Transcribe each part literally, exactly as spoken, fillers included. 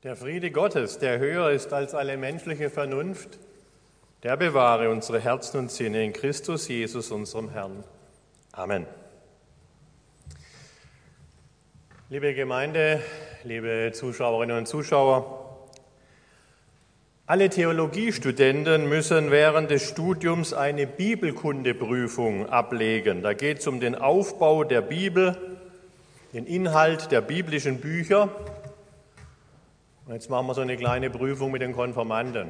Der Friede Gottes, der höher ist als alle menschliche Vernunft, der bewahre unsere Herzen und Sinne in Christus Jesus, unserem Herrn. Amen. Liebe Gemeinde, liebe Zuschauerinnen und Zuschauer, alle Theologiestudenten müssen während des Studiums eine Bibelkundeprüfung ablegen. Da geht es um den Aufbau der Bibel, den Inhalt der biblischen Bücher. Und jetzt machen wir so eine kleine Prüfung mit den Konfirmanden.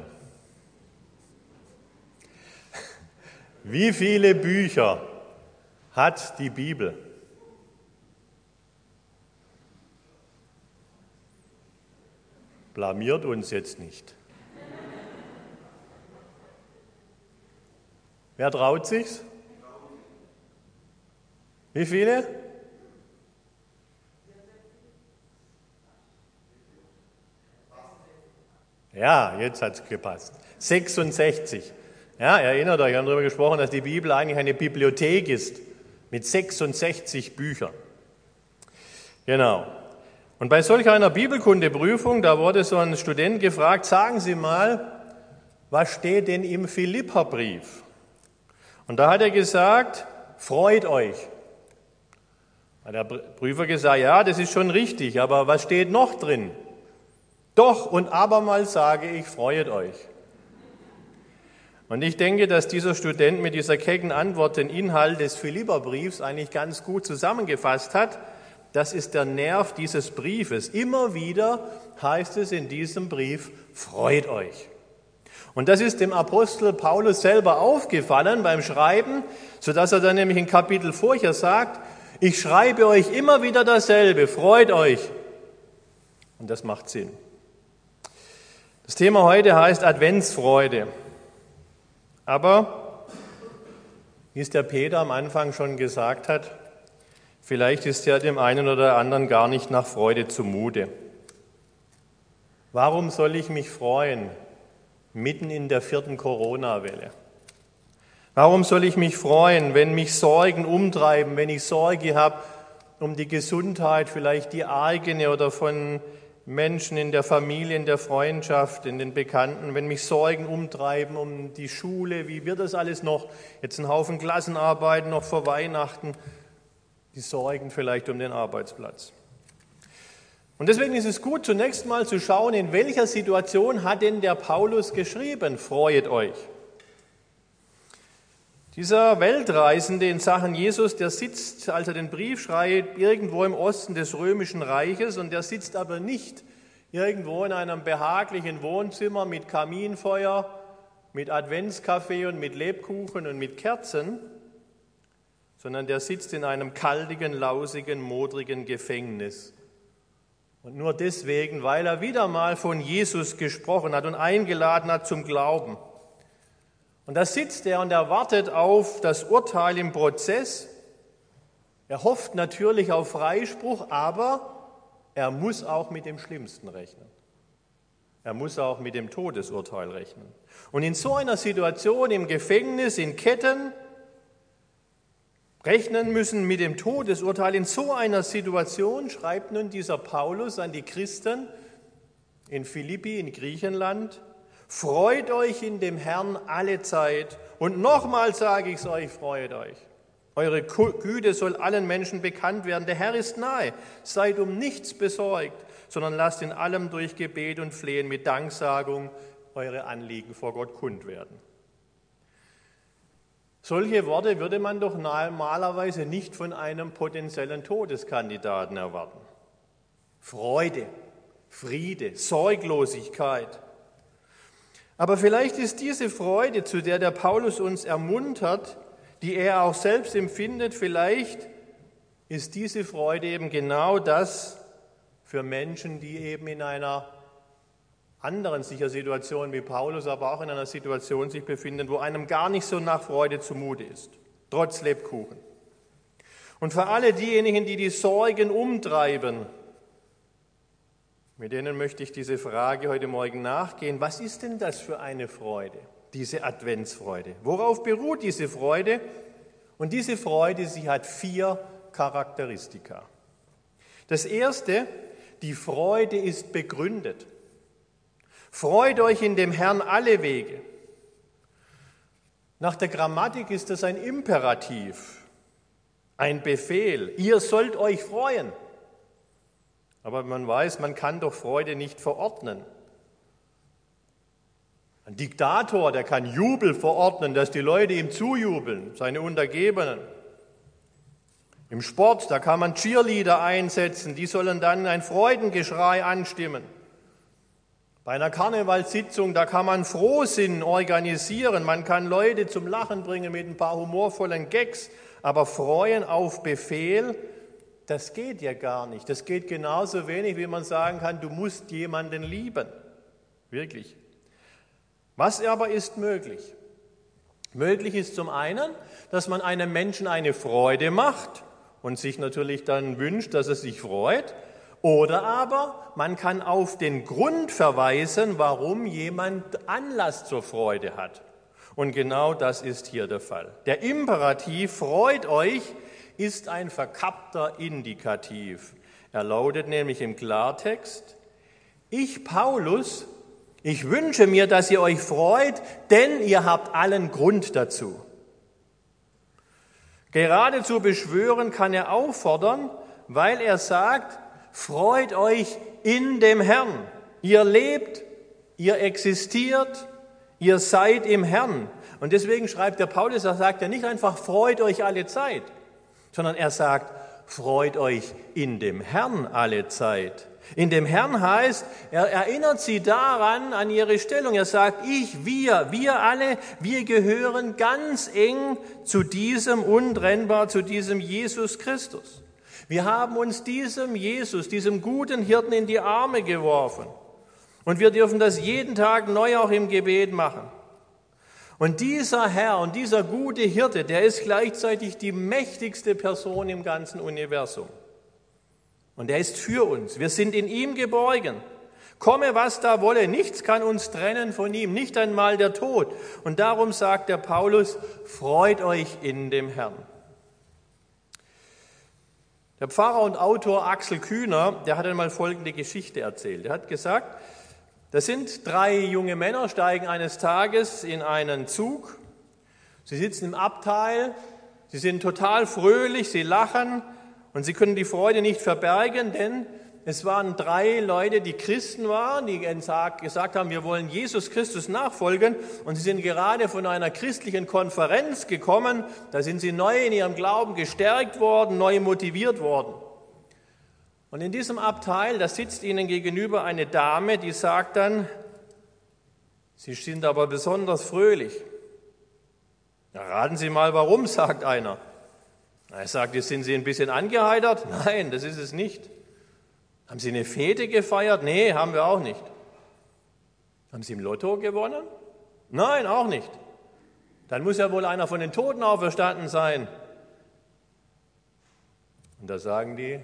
Wie viele Bücher hat die Bibel? Blamiert uns jetzt nicht. Wer traut sich's? Wie viele? Ja, jetzt hat's gepasst. sechsundsechzig. Ja, erinnert euch, wir haben darüber gesprochen, dass die Bibel eigentlich eine Bibliothek ist mit sechsundsechzig Büchern. Genau. Und bei solch einer Bibelkundeprüfung, da wurde so ein Student gefragt, sagen Sie mal, was steht denn im Philipperbrief? Und da hat er gesagt, freut euch. Hat der Prüfer gesagt, ja, das ist schon richtig, aber was steht noch drin? Doch und abermals sage ich, freuet euch. Und ich denke, dass dieser Student mit dieser kecken Antwort den Inhalt des Philipperbriefs eigentlich ganz gut zusammengefasst hat. Das ist der Nerv dieses Briefes. Immer wieder heißt es in diesem Brief, freut euch. Und das ist dem Apostel Paulus selber aufgefallen beim Schreiben, sodass er dann nämlich in Kapitel vorher sagt, ich schreibe euch immer wieder dasselbe, freut euch. Und das macht Sinn. Das Thema heute heißt Adventsfreude. Aber, wie es der Peter am Anfang schon gesagt hat, vielleicht ist ja dem einen oder anderen gar nicht nach Freude zumute. Warum soll ich mich freuen, mitten in der vierten Corona-Welle? Warum soll ich mich freuen, wenn mich Sorgen umtreiben, wenn ich Sorge habe um die Gesundheit, vielleicht die eigene oder von Menschen in der Familie, in der Freundschaft, in den Bekannten, wenn mich Sorgen umtreiben um die Schule, wie wird das alles noch? Jetzt ein Haufen Klassenarbeiten noch vor Weihnachten, die Sorgen vielleicht um den Arbeitsplatz. Und deswegen ist es gut, zunächst mal zu schauen, in welcher Situation hat denn der Paulus geschrieben, freut euch. Dieser Weltreisende in Sachen Jesus, der sitzt, als er den Brief schreibt, irgendwo im Osten des Römischen Reiches und der sitzt aber nicht irgendwo in einem behaglichen Wohnzimmer mit Kaminfeuer, mit Adventskaffee und mit Lebkuchen und mit Kerzen, sondern der sitzt in einem kaltigen, lausigen, modrigen Gefängnis. Und nur deswegen, weil er wieder mal von Jesus gesprochen hat und eingeladen hat zum Glauben. Und da sitzt er und er wartet auf das Urteil im Prozess. Er hofft natürlich auf Freispruch, aber er muss auch mit dem Schlimmsten rechnen. Er muss auch mit dem Todesurteil rechnen. Und in so einer Situation im Gefängnis, in Ketten, rechnen müssen mit dem Todesurteil, in so einer Situation schreibt nun dieser Paulus an die Christen in Philippi in Griechenland, freut euch in dem Herrn alle Zeit. Und nochmal sage ich es euch, freut euch. Eure Güte soll allen Menschen bekannt werden. Der Herr ist nahe. Seid um nichts besorgt, sondern lasst in allem durch Gebet und Flehen mit Danksagung eure Anliegen vor Gott kund werden. Solche Worte würde man doch normalerweise nicht von einem potenziellen Todeskandidaten erwarten. Freude, Friede, Sorglosigkeit. Aber vielleicht ist diese Freude, zu der der Paulus uns ermuntert, die er auch selbst empfindet, vielleicht ist diese Freude eben genau das für Menschen, die eben in einer anderen sicher Situation wie Paulus, aber auch in einer Situation sich befinden, wo einem gar nicht so nach Freude zumute ist, trotz Lebkuchen. Und für alle diejenigen, die die Sorgen umtreiben, mit denen möchte ich diese Frage heute Morgen nachgehen. Was ist denn das für eine Freude, diese Adventsfreude? Worauf beruht diese Freude? Und diese Freude, sie hat vier Charakteristika. Das erste, die Freude ist begründet. Freut euch in dem Herrn alle Wege. Nach der Grammatik ist das ein Imperativ, ein Befehl. Ihr sollt euch freuen. Aber man weiß, man kann doch Freude nicht verordnen. Ein Diktator, der kann Jubel verordnen, dass die Leute ihm zujubeln, seine Untergebenen. Im Sport, da kann man Cheerleader einsetzen, die sollen dann ein Freudengeschrei anstimmen. Bei einer Karnevalssitzung, da kann man Frohsinn organisieren, man kann Leute zum Lachen bringen mit ein paar humorvollen Gags, aber Freuen auf Befehl, das geht ja gar nicht. Das geht genauso wenig, wie man sagen kann, du musst jemanden lieben. Wirklich. Was aber ist möglich? Möglich ist zum einen, dass man einem Menschen eine Freude macht und sich natürlich dann wünscht, dass er sich freut. Oder aber man kann auf den Grund verweisen, warum jemand Anlass zur Freude hat. Und genau das ist hier der Fall. Der Imperativ freut euch ist ein verkappter Indikativ. Er lautet nämlich im Klartext: Ich, Paulus, ich wünsche mir, dass ihr euch freut, denn ihr habt allen Grund dazu. Geradezu beschwören kann er auffordern, weil er sagt, freut euch in dem Herrn. Ihr lebt, ihr existiert, ihr seid im Herrn. Und deswegen schreibt der Paulus, er sagt ja nicht einfach, freut euch alle Zeit, sondern er sagt, freut euch in dem Herrn alle Zeit. In dem Herrn heißt, er erinnert sie daran, an ihre Stellung. Er sagt, ich, wir, wir alle, wir gehören ganz eng zu diesem untrennbar, zu diesem Jesus Christus. Wir haben uns diesem Jesus, diesem guten Hirten in die Arme geworfen. Und wir dürfen das jeden Tag neu auch im Gebet machen. Und dieser Herr und dieser gute Hirte, der ist gleichzeitig die mächtigste Person im ganzen Universum. Und er ist für uns. Wir sind in ihm geborgen. Komme, was da wolle, nichts kann uns trennen von ihm, nicht einmal der Tod. Und darum sagt der Paulus, freut euch in dem Herrn. Der Pfarrer und Autor Axel Kühner, der hat einmal folgende Geschichte erzählt. Er hat gesagt, da sind drei junge Männer, steigen eines Tages in einen Zug. Sie sitzen im Abteil, sie sind total fröhlich, sie lachen und sie können die Freude nicht verbergen, denn es waren drei Leute, die Christen waren, die gesagt haben, wir wollen Jesus Christus nachfolgen, und sie sind gerade von einer christlichen Konferenz gekommen. Da sind sie neu in ihrem Glauben gestärkt worden, neu motiviert worden. Und in diesem Abteil, da sitzt ihnen gegenüber eine Dame, die sagt dann, Sie sind aber besonders fröhlich. Na, raten Sie mal, warum, sagt einer. Er sagt, jetzt sind Sie ein bisschen angeheitert? Nein, das ist es nicht. Haben Sie eine Fete gefeiert? Nee, haben wir auch nicht. Haben Sie im Lotto gewonnen? Nein, auch nicht. Dann muss ja wohl einer von den Toten auferstanden sein. Und da sagen die,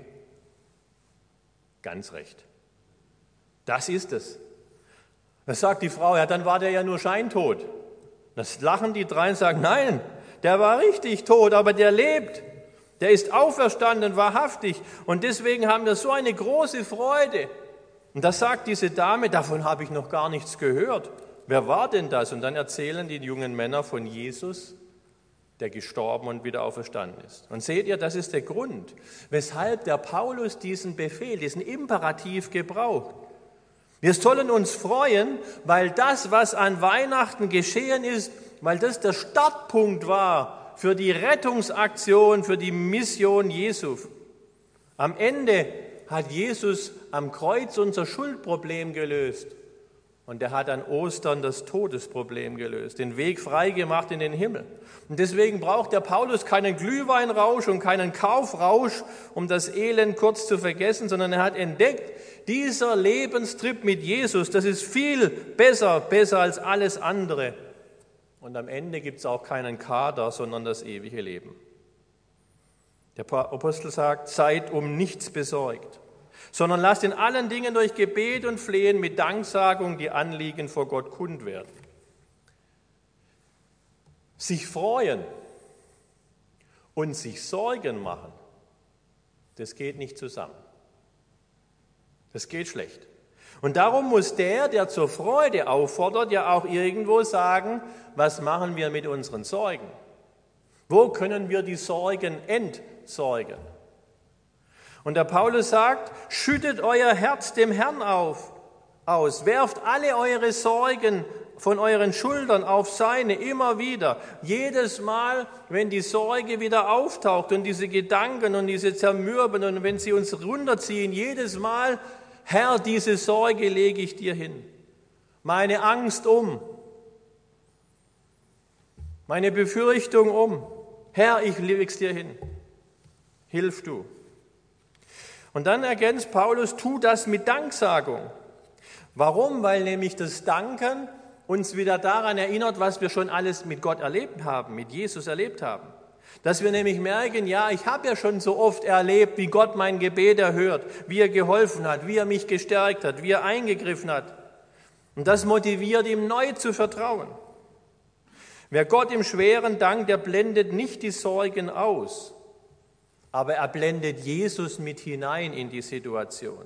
ganz recht. Das ist es. Das sagt die Frau, ja, dann war der ja nur scheintot. Das lachen die drei und sagen, nein, der war richtig tot, aber der lebt. Der ist auferstanden, wahrhaftig. Und deswegen haben wir so eine große Freude. Und das sagt diese Dame, davon habe ich noch gar nichts gehört. Wer war denn das? Und dann erzählen die jungen Männer von Jesus, der gestorben und wieder auferstanden ist. Und seht ihr, das ist der Grund, weshalb der Paulus diesen Befehl, diesen Imperativ gebraucht. Wir sollen uns freuen, weil das, was an Weihnachten geschehen ist, weil das der Startpunkt war für die Rettungsaktion, für die Mission Jesu. Am Ende hat Jesus am Kreuz unser Schuldproblem gelöst. Und er hat an Ostern das Todesproblem gelöst, den Weg freigemacht in den Himmel. Und deswegen braucht der Paulus keinen Glühweinrausch und keinen Kaufrausch, um das Elend kurz zu vergessen, sondern er hat entdeckt, dieser Lebenstrip mit Jesus, das ist viel besser, besser als alles andere. Und am Ende gibt es auch keinen Kader, sondern das ewige Leben. Der Apostel sagt, seid um nichts besorgt, sondern lasst in allen Dingen durch Gebet und Flehen mit Danksagung die Anliegen vor Gott kund werden. Sich freuen und sich Sorgen machen, das geht nicht zusammen. Das geht schlecht. Und darum muss der, der zur Freude auffordert, ja auch irgendwo sagen, was machen wir mit unseren Sorgen? Wo können wir die Sorgen entsorgen? Und der Paulus sagt, schüttet euer Herz dem Herrn auf, aus, werft alle eure Sorgen von euren Schultern auf seine, immer wieder. Jedes Mal, wenn die Sorge wieder auftaucht und diese Gedanken und diese Zermürben und wenn sie uns runterziehen, jedes Mal, Herr, diese Sorge lege ich dir hin. Meine Angst um, meine Befürchtung um. Herr, ich lege es dir hin. Hilf du. Und dann ergänzt Paulus, tu das mit Danksagung. Warum? Weil nämlich das Danken uns wieder daran erinnert, was wir schon alles mit Gott erlebt haben, mit Jesus erlebt haben. Dass wir nämlich merken, ja, ich habe ja schon so oft erlebt, wie Gott mein Gebet erhört, wie er geholfen hat, wie er mich gestärkt hat, wie er eingegriffen hat. Und das motiviert, ihm neu zu vertrauen. Wer Gott im Schweren dankt, der blendet nicht die Sorgen aus, aber er blendet Jesus mit hinein in die Situation.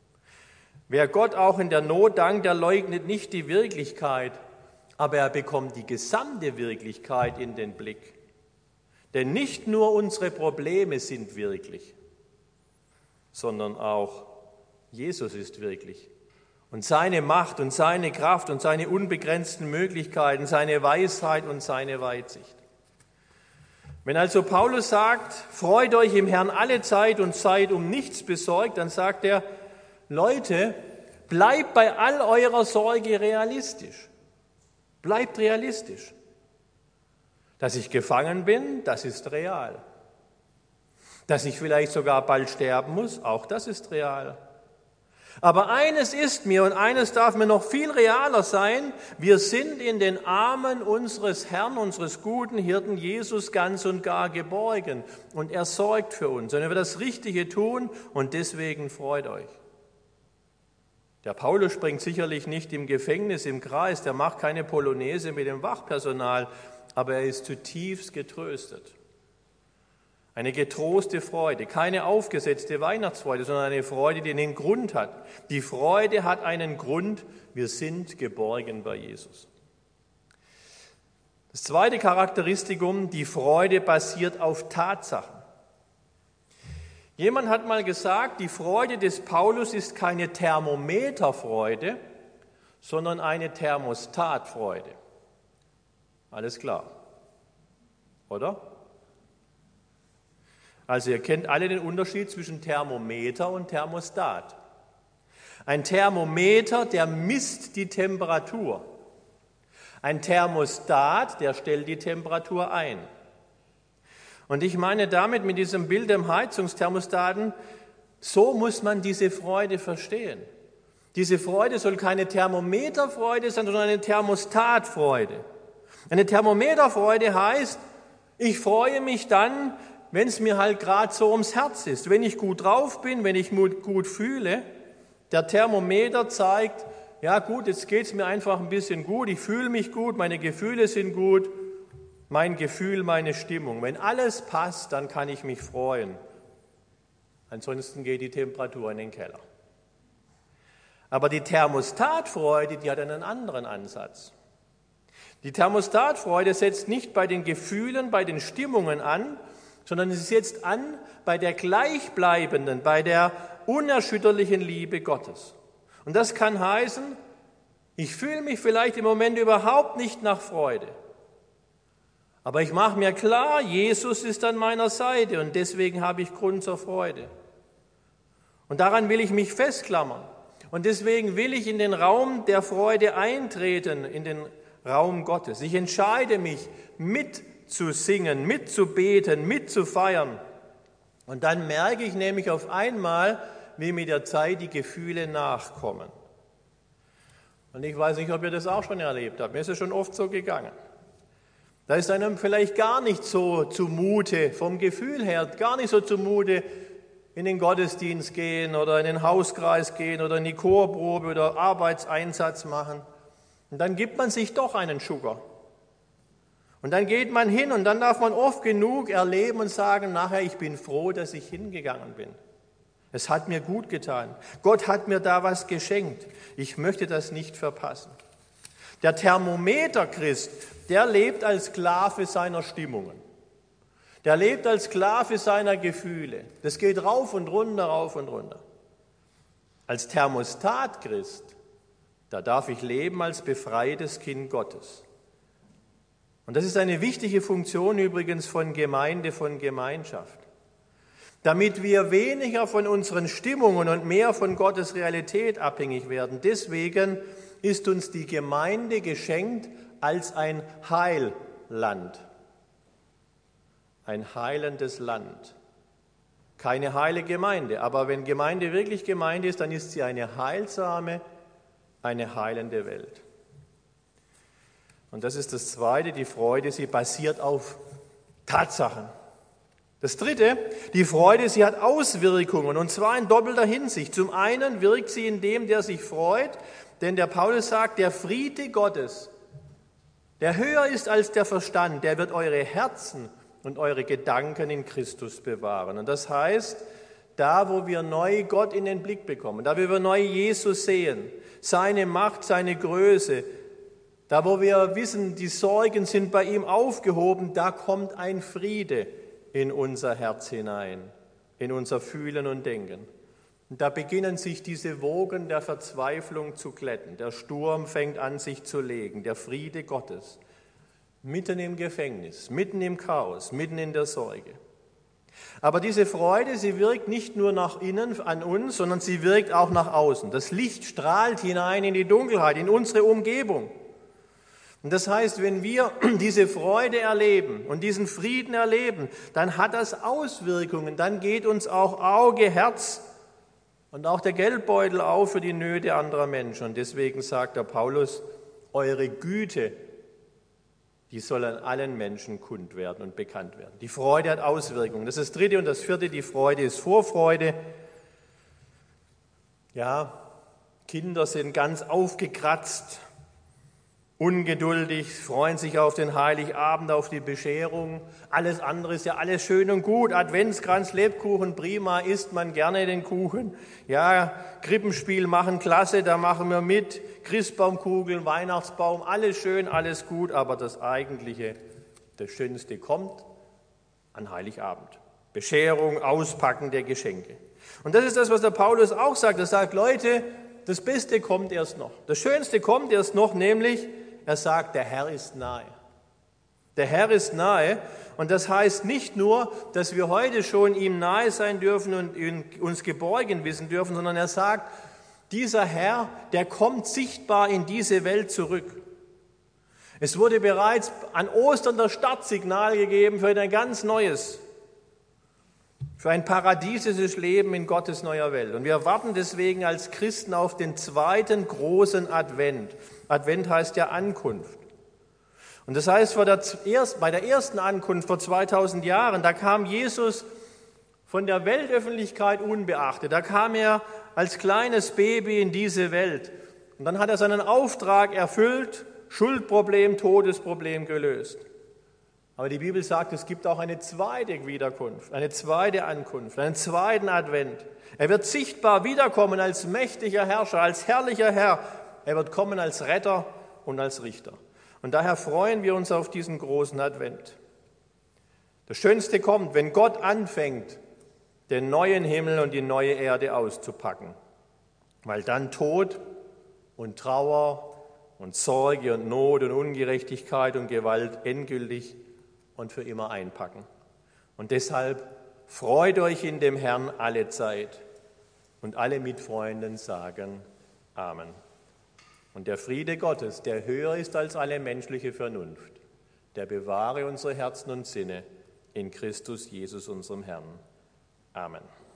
Wer Gott auch in der Not dankt, der leugnet nicht die Wirklichkeit, aber er bekommt die gesamte Wirklichkeit in den Blick. Denn nicht nur unsere Probleme sind wirklich, sondern auch Jesus ist wirklich. Und seine Macht und seine Kraft und seine unbegrenzten Möglichkeiten, seine Weisheit und seine Weitsicht. Wenn also Paulus sagt, freut euch im Herrn alle Zeit und seid um nichts besorgt, dann sagt er, Leute, bleibt bei all eurer Sorge realistisch. Bleibt realistisch. Dass ich gefangen bin, das ist real. Dass ich vielleicht sogar bald sterben muss, auch das ist real. Aber eines ist mir und eines darf mir noch viel realer sein, wir sind in den Armen unseres Herrn, unseres guten Hirten Jesus ganz und gar geborgen und er sorgt für uns und er wird das Richtige tun und deswegen freut euch. Der Paulus springt sicherlich nicht im Gefängnis im Kreis, der macht keine Polonaise mit dem Wachpersonal, aber er ist zutiefst getröstet. Eine getroste Freude, keine aufgesetzte Weihnachtsfreude, sondern eine Freude, die einen Grund hat. Die Freude hat einen Grund, wir sind geborgen bei Jesus. Das zweite Charakteristikum, die Freude basiert auf Tatsachen. Jemand hat mal gesagt, die Freude des Paulus ist keine Thermometerfreude, sondern eine Thermostatfreude. Alles klar, oder? Also ihr kennt alle den Unterschied zwischen Thermometer und Thermostat. Ein Thermometer, der misst die Temperatur. Ein Thermostat, der stellt die Temperatur ein. Und ich meine damit mit diesem Bild im Heizungsthermostaten, so muss man diese Freude verstehen. Diese Freude soll keine Thermometerfreude sein, sondern eine Thermostatfreude. Eine Thermometerfreude heißt, ich freue mich dann, wenn es mir halt gerade so ums Herz ist, wenn ich gut drauf bin, wenn ich gut fühle. Der Thermometer zeigt, ja gut, jetzt geht es mir einfach ein bisschen gut, ich fühle mich gut, meine Gefühle sind gut, mein Gefühl, meine Stimmung. Wenn alles passt, dann kann ich mich freuen. Ansonsten geht die Temperatur in den Keller. Aber die Thermostatfreude, die hat einen anderen Ansatz. Die Thermostatfreude setzt nicht bei den Gefühlen, bei den Stimmungen an, sondern sie setzt an bei der gleichbleibenden, bei der unerschütterlichen Liebe Gottes. Und das kann heißen, ich fühle mich vielleicht im Moment überhaupt nicht nach Freude. Aber ich mache mir klar, Jesus ist an meiner Seite und deswegen habe ich Grund zur Freude. Und daran will ich mich festklammern. Und deswegen will ich in den Raum der Freude eintreten, in den Raum Gottes. Ich entscheide mich, mitzusingen, mitzubeten, mitzufeiern. Und dann merke ich nämlich auf einmal, wie mit der Zeit die Gefühle nachkommen. Und ich weiß nicht, ob ihr das auch schon erlebt habt. Mir ist es schon oft so gegangen. Da ist einem vielleicht gar nicht so zumute, vom Gefühl her, gar nicht so zumute, in den Gottesdienst gehen oder in den Hauskreis gehen oder in die Chorprobe oder Arbeitseinsatz machen. Und dann gibt man sich doch einen Schugger. Und dann geht man hin und dann darf man oft genug erleben und sagen, nachher, ich bin froh, dass ich hingegangen bin. Es hat mir gut getan. Gott hat mir da was geschenkt. Ich möchte das nicht verpassen. Der Thermometer-Christ, der lebt als Sklave seiner Stimmungen. Der lebt als Sklave seiner Gefühle. Das geht rauf und runter, rauf und runter. Als Thermostat-Christ, da darf ich leben als befreites Kind Gottes. Und das ist eine wichtige Funktion übrigens von Gemeinde, von Gemeinschaft. Damit wir weniger von unseren Stimmungen und mehr von Gottes Realität abhängig werden. Deswegen ist uns die Gemeinde geschenkt als ein Heilland. Ein heilendes Land. Keine heile Gemeinde, aber wenn Gemeinde wirklich Gemeinde ist, dann ist sie eine heilsame, eine heilende Welt. Und das ist das Zweite, die Freude, sie basiert auf Tatsachen. Das Dritte, die Freude, sie hat Auswirkungen, und zwar in doppelter Hinsicht. Zum einen wirkt sie in dem, der sich freut, denn der Paulus sagt, der Friede Gottes, der höher ist als der Verstand, der wird eure Herzen und eure Gedanken in Christus bewahren. Und das heißt, da wo wir neu Gott in den Blick bekommen, da wo wir neu Jesus sehen, seine Macht, seine Größe, da wo wir wissen, die Sorgen sind bei ihm aufgehoben, da kommt ein Friede in unser Herz hinein, in unser Fühlen und Denken. Und da beginnen sich diese Wogen der Verzweiflung zu glätten. Der Sturm fängt an, sich zu legen, der Friede Gottes. Mitten im Gefängnis, mitten im Chaos, mitten in der Sorge. Aber diese Freude, sie wirkt nicht nur nach innen an uns, sondern sie wirkt auch nach außen. Das Licht strahlt hinein in die Dunkelheit, in unsere Umgebung. Und das heißt, wenn wir diese Freude erleben und diesen Frieden erleben, dann hat das Auswirkungen, dann geht uns auch Auge, Herz und auch der Geldbeutel auf für die Nöte anderer Menschen. Und deswegen sagt der Paulus, eure Güte, die soll an allen Menschen kund werden und bekannt werden. Die Freude hat Auswirkungen. Das ist das Dritte. Und das Vierte, die Freude ist Vorfreude. Ja, Kinder sind ganz aufgekratzt, ungeduldig, freuen sich auf den Heiligabend, auf die Bescherung. Alles andere ist ja alles schön und gut. Adventskranz, Lebkuchen, prima, isst man gerne den Kuchen. Ja, Krippenspiel machen, klasse, da machen wir mit. Christbaumkugeln, Weihnachtsbaum, alles schön, alles gut. Aber das Eigentliche, das Schönste kommt an Heiligabend. Bescherung, Auspacken der Geschenke. Und das ist das, was der Paulus auch sagt. Er sagt, Leute, das Beste kommt erst noch. Das Schönste kommt erst noch, nämlich er sagt, der Herr ist nahe. Der Herr ist nahe und das heißt nicht nur, dass wir heute schon ihm nahe sein dürfen und uns geborgen wissen dürfen, sondern er sagt, dieser Herr, der kommt sichtbar in diese Welt zurück. Es wurde bereits an Ostern das Startsignal gegeben für ein ganz neues, für ein paradiesisches Leben in Gottes neuer Welt. Und wir warten deswegen als Christen auf den zweiten großen Advent. Advent heißt ja Ankunft. Und das heißt, bei der ersten Ankunft vor zweitausend Jahren, da kam Jesus von der Weltöffentlichkeit unbeachtet. Da kam er als kleines Baby in diese Welt. Und dann hat er seinen Auftrag erfüllt, Schuldproblem, Todesproblem gelöst. Aber die Bibel sagt, es gibt auch eine zweite Wiederkunft, eine zweite Ankunft, einen zweiten Advent. Er wird sichtbar wiederkommen als mächtiger Herrscher, als herrlicher Herr. Er wird kommen als Retter und als Richter. Und daher freuen wir uns auf diesen großen Advent. Das Schönste kommt, wenn Gott anfängt, den neuen Himmel und die neue Erde auszupacken. Weil dann Tod und Trauer und Sorge und Not und Ungerechtigkeit und Gewalt endgültig und für immer einpacken. Und deshalb freut euch in dem Herrn alle Zeit. Und alle Mitfreunden sagen Amen. Und der Friede Gottes, der höher ist als alle menschliche Vernunft, der bewahre unsere Herzen und Sinne in Christus Jesus, unserem Herrn. Amen.